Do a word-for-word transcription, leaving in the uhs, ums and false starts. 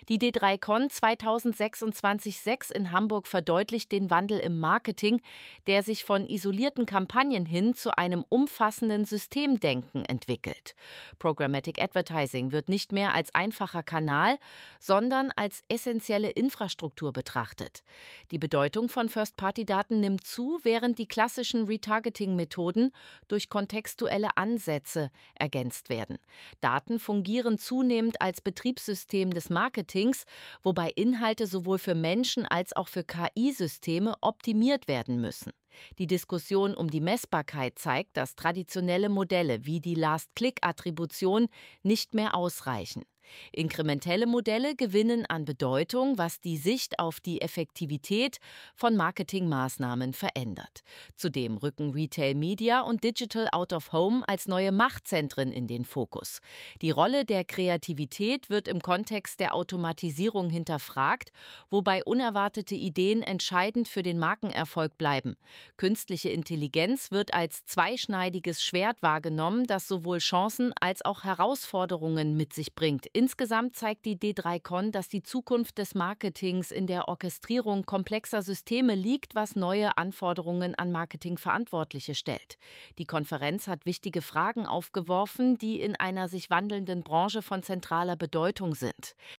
Die D drei Con zweitausendsechsundzwanzig sechs in Hamburg verdeutlicht den Wandel im Marketing, der sich von isolierten Kampagnen hin zu einem umfassenden Systemdenken entwickelt. Programmatic Advertising wird nicht mehr als einfacher Kanal, sondern als essentielle Infrastruktur betrachtet. Die Bedeutung von First-Party-Daten nimmt zu, während die klassischen Retargeting-Methoden durch kontextuelle Ansätze ergänzt werden. Daten fungieren zunehmend als Betriebssystem des Marketings, wobei Inhalte sowohl für Menschen als auch für K I-Systeme optimiert werden müssen. Die Diskussion um die Messbarkeit zeigt, dass traditionelle Modelle wie die Last-Click-Attribution nicht mehr ausreichen. Inkrementelle Modelle gewinnen an Bedeutung, was die Sicht auf die Effektivität von Marketingmaßnahmen verändert. Zudem rücken Retail Media und Digital Out of Home als neue Machtzentren in den Fokus. Die Rolle der Kreativität wird im Kontext der Automatisierung hinterfragt, wobei unerwartete Ideen entscheidend für den Markenerfolg bleiben. Künstliche Intelligenz wird als zweischneidiges Schwert wahrgenommen, das sowohl Chancen als auch Herausforderungen mit sich bringt. Insgesamt zeigt die D drei Con, dass die Zukunft des Marketings in der Orchestrierung komplexer Systeme liegt, was neue Anforderungen an Marketingverantwortliche stellt. Die Konferenz hat wichtige Fragen aufgeworfen, die in einer sich wandelnden Branche von zentraler Bedeutung sind.